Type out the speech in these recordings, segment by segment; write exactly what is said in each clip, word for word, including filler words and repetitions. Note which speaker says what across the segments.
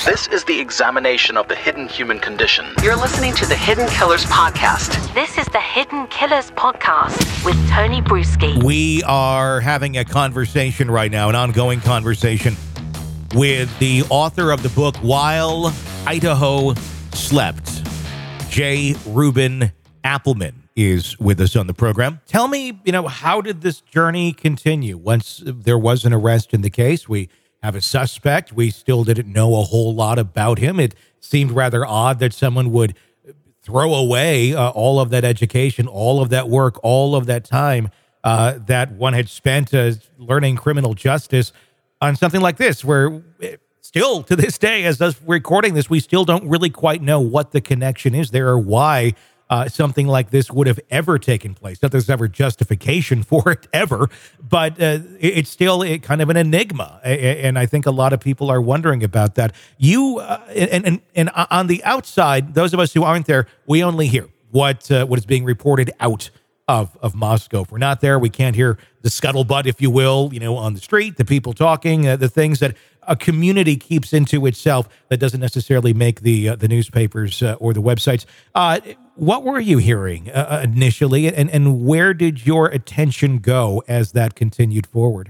Speaker 1: This is the examination of the hidden human condition.
Speaker 2: You're listening to the Hidden Killers Podcast.
Speaker 3: This is the Hidden Killers Podcast with Tony Brueski.
Speaker 4: We are having a conversation right now, an ongoing conversation with the author of the book While Idaho Slept. J. Reuben Appelman is with us on the program. Tell me, you know, how did this journey continue? Once there was an arrest in the case, we have a suspect. We still didn't know a whole lot about him. It seemed rather odd that someone would throw away uh, all of that education, all of that work, all of that time uh, that one had spent uh, learning criminal justice on something like this, where still to this day, as us recording this, we still don't really quite know what the connection is there or why Uh, something like this would have ever taken place. Not that there's ever justification for it ever, but uh, it, it's still it, kind of an enigma. A- and I think a lot of people are wondering about that. You, uh, and, and, and on the outside, those of us who aren't there, we only hear what, uh, what is being reported out of, of Moscow. If we're not there, we can't hear the scuttlebutt, if you will, you know, on the street, the people talking, uh, the things that a community keeps into itself that doesn't necessarily make the uh, the newspapers uh, or the websites. Uh, what were you hearing uh, initially, and, and where did your attention go as that continued forward?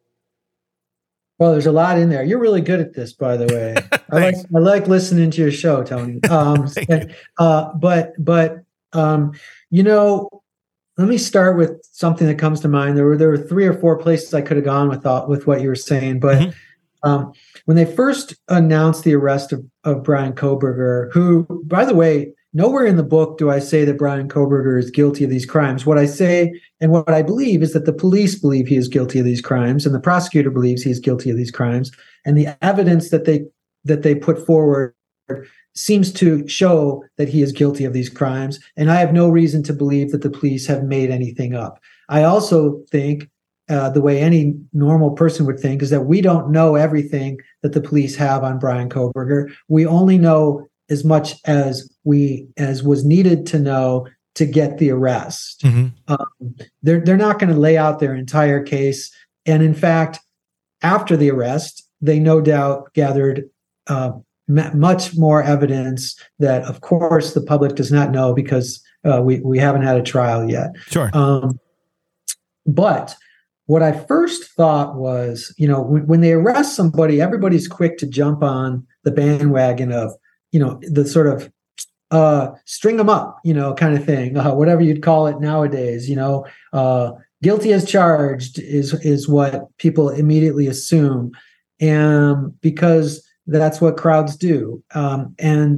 Speaker 5: Well, there's a lot in there. You're really good at this, by the way. I like I like listening to your show, Tony. Um, and, uh, but but um, you know, let me start with something that comes to mind. There were there were three or four places I could have gone with uh, with what you were saying, but. Mm-hmm. Um, when they first announced the arrest of, of Bryan Kohberger, who, by the way, nowhere in the book do I say that Bryan Kohberger is guilty of these crimes. What I say and what I believe is that the police believe he is guilty of these crimes, and the prosecutor believes he is guilty of these crimes, and the evidence that they that they put forward seems to show that he is guilty of these crimes. And I have no reason to believe that the police have made anything up. I also think. Uh, the way any normal person would think is that we don't know everything that the police have on Bryan Kohberger. We only know as much as we as was needed to know to get the arrest. Mm-hmm. Um, they're they're not going to lay out their entire case, and in fact, after the arrest, they no doubt gathered uh, m- much more evidence that, of course, the public does not know because uh, we we haven't had a trial yet.
Speaker 4: Sure,
Speaker 5: um, but. What I first thought was, you know, when, when they arrest somebody, everybody's quick to jump on the bandwagon of, you know, the sort of uh, string them up, you know, kind of thing, uh, whatever you'd call it nowadays. You know, uh, guilty as charged is is what people immediately assume, and because that's what crowds do. Um, and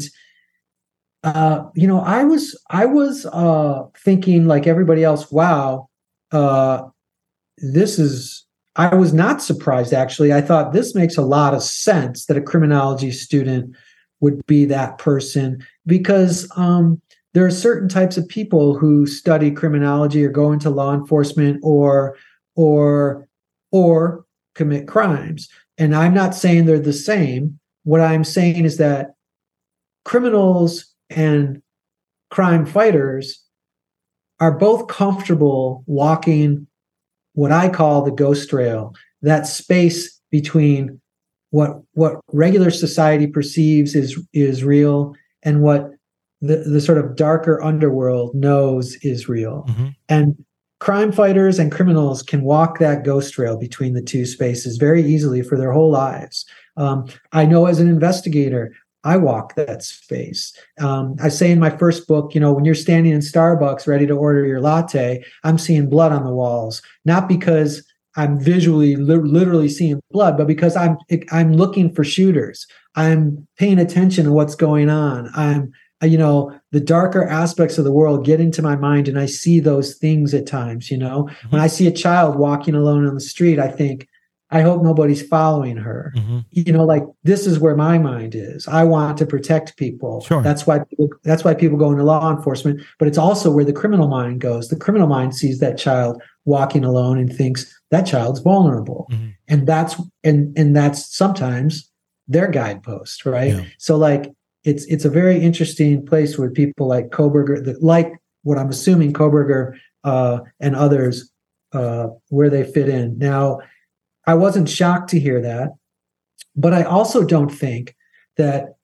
Speaker 5: uh, you know, I was I was uh, thinking like everybody else, wow. Uh, This is, I was not surprised, actually. I thought this makes a lot of sense that a criminology student would be that person because um, there are certain types of people who study criminology or go into law enforcement or, or, or commit crimes. And I'm not saying they're the same. What I'm saying is that criminals and crime fighters are both comfortable walking what I call the ghost trail, that space between what what regular society perceives is is real and what the, the sort of darker underworld knows is real. Mm-hmm. And crime fighters and criminals can walk that ghost trail between the two spaces very easily for their whole lives. Um, I know as an investigator, I walk that space. Um, I say in my first book, you know, when you're standing in Starbucks ready to order your latte, I'm seeing blood on the walls, not because I'm visually, li- literally seeing blood, but because I'm I'm looking for shooters. I'm paying attention to what's going on. I'm, you know, the darker aspects of the world get into my mind, and I see those things at times. You know, mm-hmm. When I see a child walking alone on the street, I think, I hope nobody's following her. Mm-hmm. You know, like this is where my mind is. I want to protect people.
Speaker 4: Sure.
Speaker 5: That's why people, that's why people go into law enforcement, but it's also where the criminal mind goes. The criminal mind sees that child walking alone and thinks that child's vulnerable. Mm-hmm. And that's and and that's sometimes their guidepost, right? Yeah. So like it's it's a very interesting place where people like Kohberger, like what I'm assuming Kohberger uh, and others, uh, where they fit in. Now, I wasn't shocked to hear that, but I also don't think that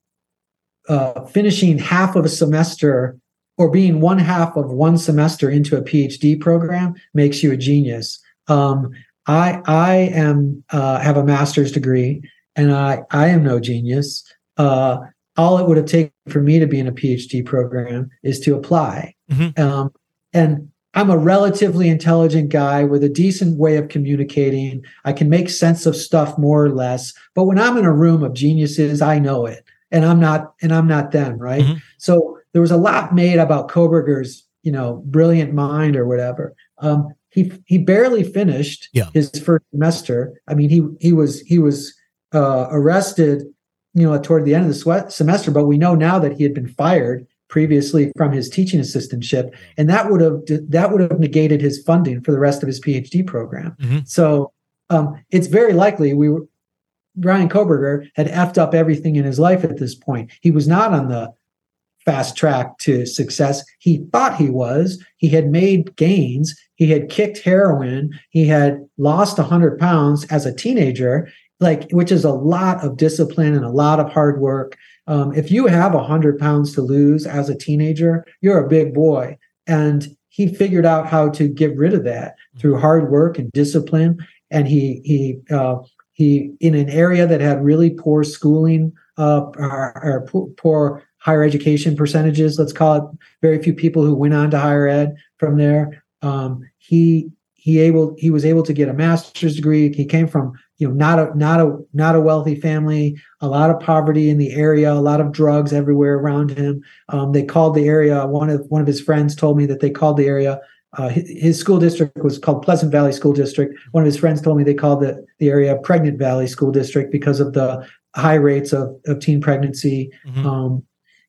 Speaker 5: uh, finishing half of a semester or being one half of one semester into a PhD program makes you a genius. Um, I I am uh, have a master's degree, and I I am no genius. Uh, all it would have taken for me to be in a PhD program is to apply. Mm-hmm. Um, and I'm a relatively intelligent guy with a decent way of communicating. I can make sense of stuff more or less. But when I'm in a room of geniuses, I know it, and I'm not, and I'm not them, right? Mm-hmm. So there was a lot made about Kohberger's, you know, brilliant mind or whatever. Um, he he barely finished yeah. his first semester. I mean, he he was he was uh, arrested, you know, toward the end of the sweat semester. But we know now that he had been fired previously from his teaching assistantship, and that would have that would have negated his funding for the rest of his PhD program. Mm-hmm. So um, it's very likely we were, Bryan Kohberger had effed up everything in his life at this point. He was not on the fast track to success. He thought he was. He had made gains. He had kicked heroin. He had lost one hundred pounds as a teenager, like which is a lot of discipline and a lot of hard work. Um, if you have one hundred pounds to lose as a teenager, you're a big boy. And he figured out how to get rid of that through hard work and discipline. And he he uh, he in an area that had really poor schooling uh, or, or poor, poor higher education percentages, let's call it, very few people who went on to higher ed from there. Um, he he able he was able to get a master's degree. He came from you know not a not a not a wealthy family, a lot of poverty in the area, a lot of drugs everywhere around him. Um, they called the area. One of one of his friends told me that they called the area. Uh, his, his school district was called Pleasant Valley School District. One of his friends told me they called the the area Pregnant Valley School District because of the high rates of of teen pregnancy. Mm-hmm. Um,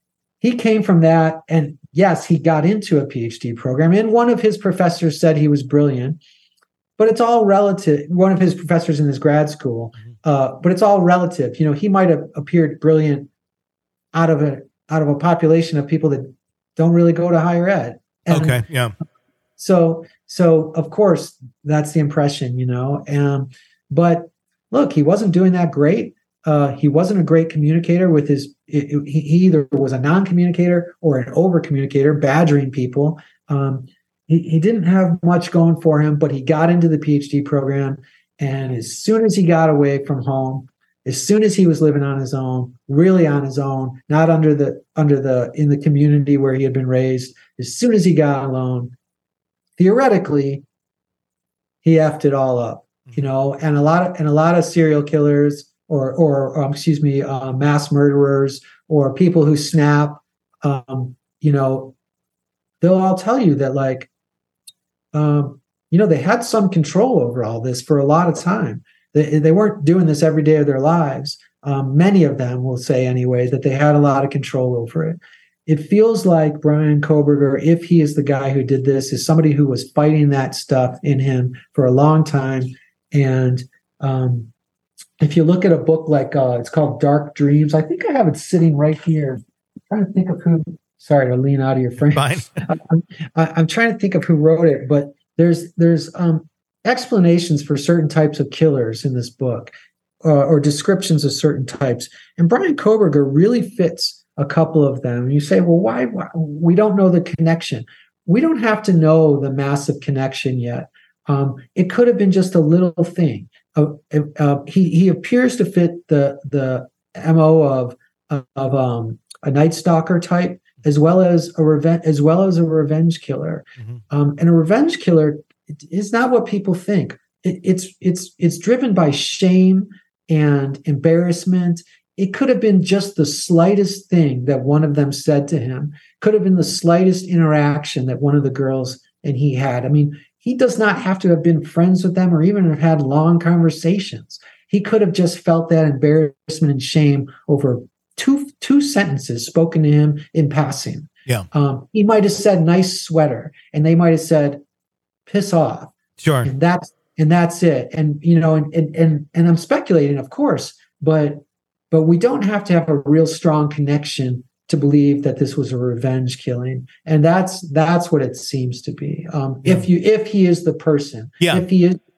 Speaker 5: He came from that, and yes, he got into a PhD program, and one of his professors said he was brilliant, but it's all relative. One of his professors in his grad school, uh, but it's all relative. You know, he might have appeared brilliant out of a out of a population of people that don't really go to higher ed. And
Speaker 4: okay, yeah.
Speaker 5: So, so of course, that's the impression, you know. Um, but look, he wasn't doing that great. Uh, he wasn't a great communicator with his, he, he either was a non-communicator or an over-communicator, badgering people. Um, he, he didn't have much going for him, but he got into the PhD program. And as soon as he got away from home, as soon as he was living on his own, really on his own, not under the, under the, in the community where he had been raised, as soon as he got alone, theoretically, he effed it all up, you know, and a lot of, and a lot of serial killers, or, or um, excuse me, uh, mass murderers, or people who snap, um, you know, they'll all tell you that, like, um, you know, they had some control over all this for a lot of time. They, they weren't doing this every day of their lives. Um, many of them will say anyway that they had a lot of control over it. It feels like Bryan Kohberger, if he is the guy who did this, is somebody who was fighting that stuff in him for a long time. And um, if you look at a book like, uh, it's called Dark Dreams, I think I have it sitting right here. I'm trying to think of who, sorry to lean out of your frame.
Speaker 4: Fine.
Speaker 5: I'm, I'm trying to think of who wrote it, but there's, there's um, explanations for certain types of killers in this book, uh, or descriptions of certain types. And Bryan Kohberger really fits a couple of them. You say, well, why, why? We don't know the connection. We don't have to know the massive connection yet. Um, it could have been just a little thing. Uh, uh, he he appears to fit the the M O of of um, a Night Stalker type, as well as a revenge as well as a revenge killer. Mm-hmm. Um, and a revenge killer is not what people think. It, it's it's it's driven by shame and embarrassment. It could have been just the slightest thing that one of them said to him. Could have been the slightest interaction that one of the girls and he had. I mean, he does not have to have been friends with them or even have had long conversations. He could have just felt that embarrassment and shame over two two sentences spoken to him in passing.
Speaker 4: Yeah.
Speaker 5: Um, he might have said "nice sweater," and they might have said "piss off."
Speaker 4: Sure.
Speaker 5: And that's and that's it. And you know, and and and, and I'm speculating, of course, but. But we don't have to have a real strong connection to believe that this was a revenge killing, and that's that's what it seems to be. Um,
Speaker 4: yeah.
Speaker 5: If you if he is the person,
Speaker 4: yeah.
Speaker 5: if he is the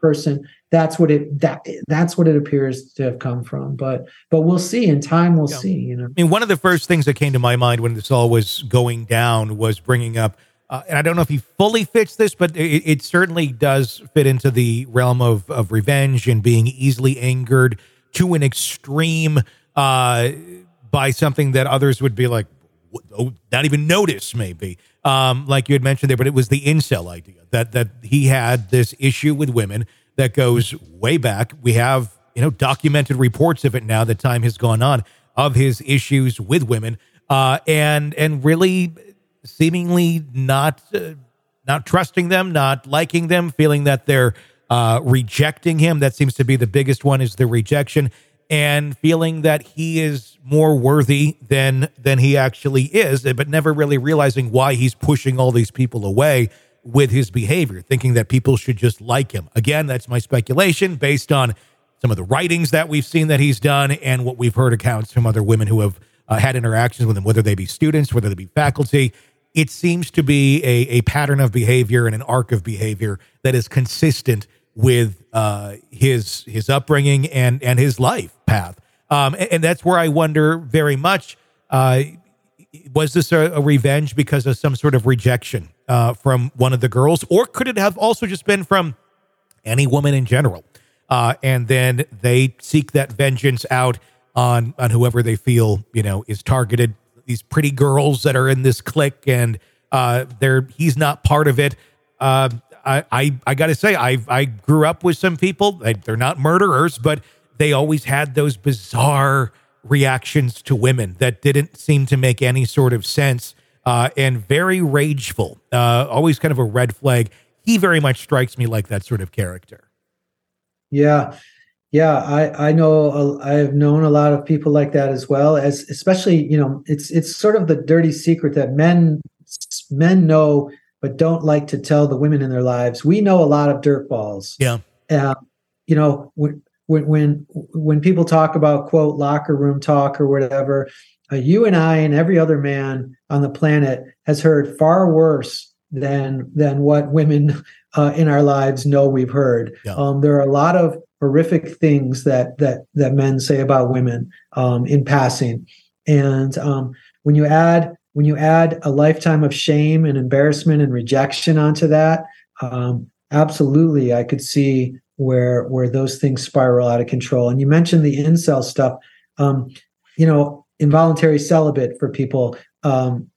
Speaker 5: person. That's what it that that's what it appears to have come from. But but we'll see. In time, we'll
Speaker 4: Yeah.
Speaker 5: see. You know,
Speaker 4: I mean, one of the first things that came to my mind when this all was going down was bringing up, uh, and I don't know if he fully fits this, but it, it certainly does fit into the realm of of revenge and being easily angered to an extreme uh, by something that others would be like, oh, not even notice, maybe. Um, like you had mentioned there, but it was the incel idea that that he had this issue with women that goes way back. We have, you know, documented reports of it now that time has gone on, of his issues with women, uh, and and really seemingly not uh, not trusting them, not liking them, feeling that they're uh, rejecting him. That seems to be the biggest one, is the rejection, and feeling that he is more worthy than than he actually is, but never really realizing why he's pushing all these people away with his behavior, thinking that people should just like him. Again, that's my speculation based on some of the writings that we've seen that he's done and what we've heard accounts from other women who have uh, had interactions with him, whether they be students, whether they be faculty. It seems to be a, a pattern of behavior and an arc of behavior that is consistent with uh, his his upbringing and and his life path. Um, and, and that's where I wonder very much, uh, was this a, a revenge because of some sort of rejection uh, from one of the girls? Or could it have also just been from any woman in general? Uh, and then they seek that vengeance out on on whoever they feel, you know, is targeted. These pretty girls that are in this clique, and uh, they're he's not part of it. Uh, I I, I got to say, I I grew up with some people. They, they're not murderers, but they always had those bizarre reactions to women that didn't seem to make any sort of sense, uh, and very rageful. Uh, always kind of a red flag. He very much strikes me like that sort of character.
Speaker 5: Yeah. Yeah, I, I know I have known a lot of people like that as well, as especially, you know, it's it's sort of the dirty secret that men men know but don't like to tell the women in their lives. We know a lot of dirtballs.
Speaker 4: Yeah.
Speaker 5: Uh, you know, when when when people talk about, quote, locker room talk or whatever, uh, you and I and every other man on the planet has heard far worse than than what women uh, in our lives know we've heard. Yeah. Um, there are a lot of horrific things that that that men say about women um, in passing, and um, when you add when you add a lifetime of shame and embarrassment and rejection onto that, um, absolutely, I could see where where those things spiral out of control. And you mentioned the incel stuff, um, you know, involuntary celibate for people um,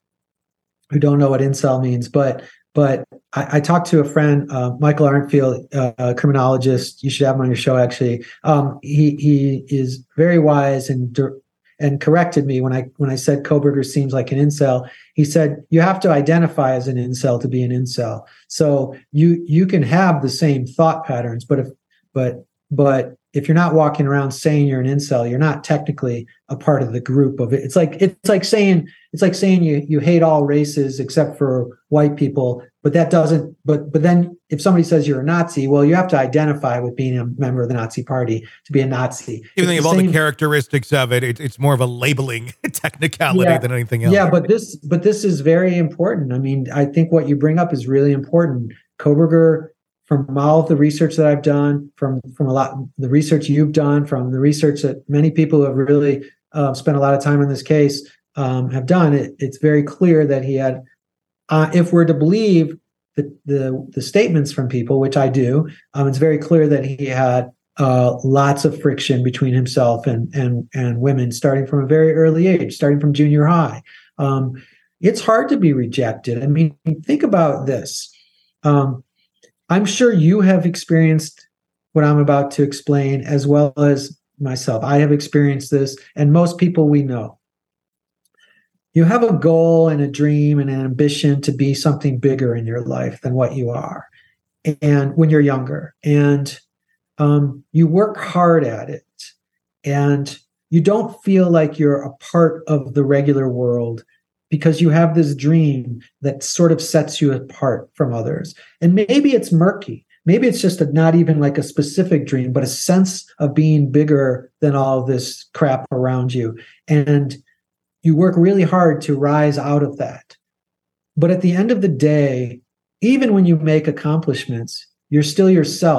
Speaker 5: who don't know what incel means, but. But I, I talked to a friend, uh, Michael Arnfield, uh, a criminologist. You should have him on your show, actually. Um, he he is very wise and and corrected me when I when I said Kohberger seems like an incel. He said you have to identify as an incel to be an incel. So you you can have the same thought patterns, but if but but if you're not walking around saying you're an incel, you're not technically a part of the group of it. It's like it's like saying it's like saying you you hate all races except for white people, but that doesn't. But but then if somebody says you're a Nazi, well, you have to identify with being a member of the Nazi Party to be a Nazi.
Speaker 4: Even though you have all the characteristics of it, it, it's more of a labeling technicality
Speaker 5: yeah,
Speaker 4: than anything else.
Speaker 5: Yeah, but this but this is very important. I mean, I think what you bring up is really important. Kohberger, from all of the research that I've done, from from a lot the research you've done, from the research that many people who have really uh, spent a lot of time on this case um, have done, it, it's very clear that he had, uh, if we're to believe the, the the statements from people, which I do, um, it's very clear that he had uh, lots of friction between himself and and and women, starting from a very early age, starting from junior high. Um, it's hard to be rejected. I mean, think about this. Um, I'm sure you have experienced what I'm about to explain as well as myself. I have experienced this, and most people we know. You have a goal and a dream and an ambition to be something bigger in your life than what you are, and when you're younger, and um, you work hard at it, and you don't feel like you're a part of the regular world, because you have this dream that sort of sets you apart from others. And maybe it's murky. Maybe it's just a, not even like a specific dream, but a sense of being bigger than all this crap around you. And you work really hard to rise out of that. But at the end of the day, even when you make accomplishments, you're still yourself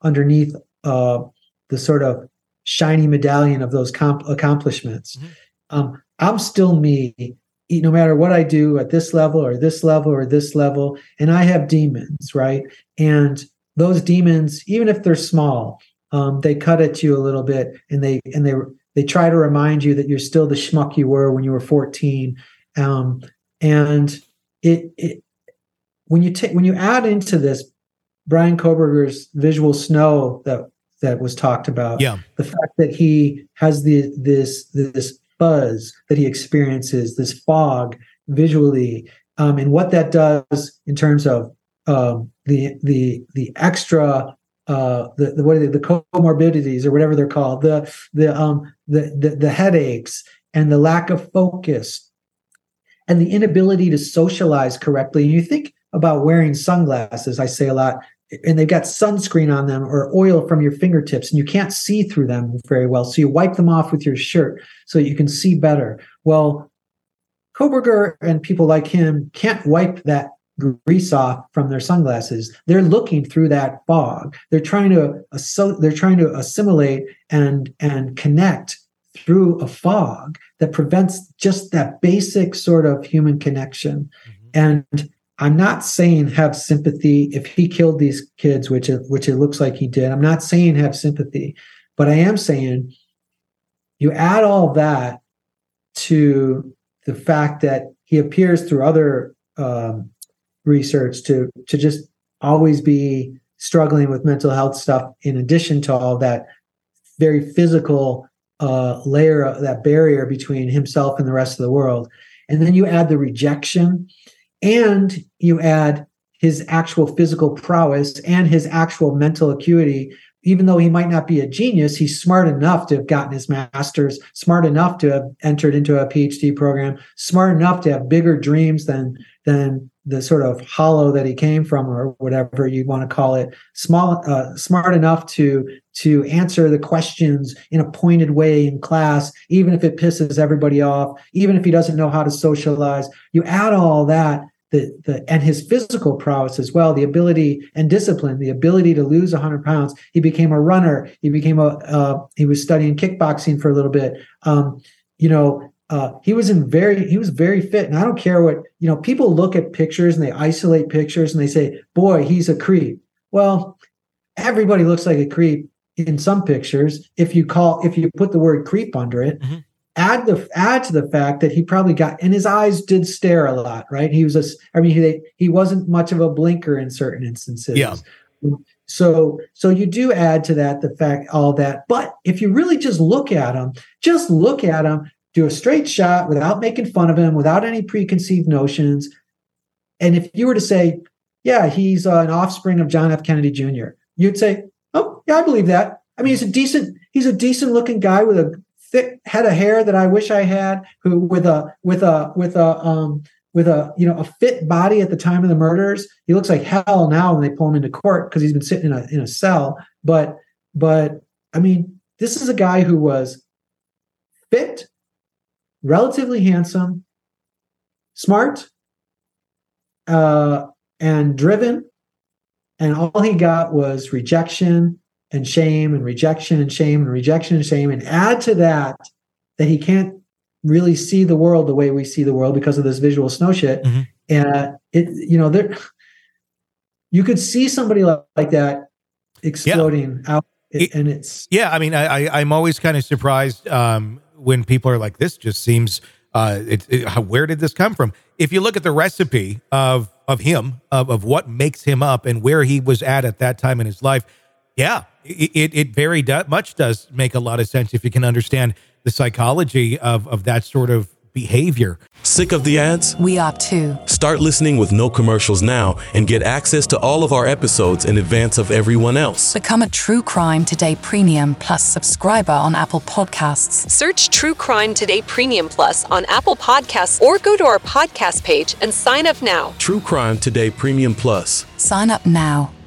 Speaker 5: underneath uh, the sort of shiny medallion of those comp- accomplishments. Mm-hmm. Um, I'm still me, no matter what I do at this level or this level or this level. And I have demons, right? And those demons, even if they're small, um, they cut at you a little bit, and they and they they try to remind you that you're still the schmuck you were when you were fourteen. Um, and it, it when you take when you add into this Bryan Kohberger's visual snow that that was talked about,
Speaker 4: yeah.
Speaker 5: the fact that he has the this this buzz that he experiences, this fog visually, um, and what that does in terms of um, the the the extra uh, the, the what are they, the comorbidities or whatever they're called, the the um the, the the headaches and the lack of focus and the inability to socialize correctly. And you think about wearing sunglasses, I say a lot, and they've got sunscreen on them or oil from your fingertips, and you can't see through them very well. So you wipe them off with your shirt so you can see better. Well, Kohberger and people like him can't wipe that grease off from their sunglasses. They're looking through that fog. They're trying to so they're trying to assimilate and and connect through a fog that prevents just that basic sort of human connection. Mm-hmm. And I'm not saying have sympathy if he killed these kids, which it, which it looks like he did. I'm not saying have sympathy, but I am saying you add all that to the fact that he appears through other um, research to to just always be struggling with mental health stuff, in addition to all that very physical uh, layer, that barrier between himself and the rest of the world. And then you add the rejection, and you add his actual physical prowess and his actual mental acuity. Even though he might not be a genius, he's smart enough to have gotten his master's, smart enough to have entered into a P H D program, smart enough to have bigger dreams than than the sort of hollow that he came from, or whatever you want to call it. Small, uh, smart enough to to answer the questions in a pointed way in class, even if it pisses everybody off, even if he doesn't know how to socialize. You add all that. The, the, and his physical prowess as well, the ability and discipline, the ability to lose one hundred pounds. He became a runner. He became a, uh, he was studying kickboxing for a little bit. Um, you know, uh, he was in very, he was very fit. And I don't care what, you know, people look at pictures and they isolate pictures and they say, boy, he's a creep. Well, everybody looks like a creep in some pictures. If you call, if you put the word creep under it, mm-hmm. Add the add to the fact that he probably got, and his eyes did stare a lot, right? He was a, I mean, he he wasn't much of a blinker in certain instances.
Speaker 4: Yeah.
Speaker 5: So so you do add to that the fact all that, but if you really just look at him, just look at him, do a straight shot without making fun of him, without any preconceived notions, and if you were to say, yeah, he's uh, an offspring of John F. Kennedy Junior, you'd say, oh yeah, I believe that. I mean, he's a decent he's a decent looking guy with a thick head of hair that I wish I had, who with a with a with a um with a you know a fit body at the time of the murders. He looks like hell now when they pull him into court because he's been sitting in a in a cell. But but I mean, this is a guy who was fit, relatively handsome, smart, uh, and driven, and all he got was rejection and shame and rejection and shame and rejection and shame. And add to that that he can't really see the world the way we see the world because of this visual snow shit. Mm-hmm. And it, you know, there, you could see somebody like, like that exploding yeah. out. It, and it's,
Speaker 4: yeah, I mean, I, I, I'm always kind of surprised um, when people are like, this just seems, uh, it, it, how, where did this come from? If you look at the recipe of, of him, of, of what makes him up and where he was at at that time in his life, yeah, it it very do, much does make a lot of sense if you can understand the psychology of, of that sort of behavior.
Speaker 6: Sick of the ads?
Speaker 3: We are too.
Speaker 6: Start listening with no commercials now and get access to all of our episodes in advance of everyone else.
Speaker 3: Become a True Crime Today Premium Plus subscriber on Apple Podcasts.
Speaker 7: Search True Crime Today Premium Plus on Apple Podcasts or go to our podcast page and sign up now.
Speaker 6: True Crime Today Premium Plus.
Speaker 3: Sign up now.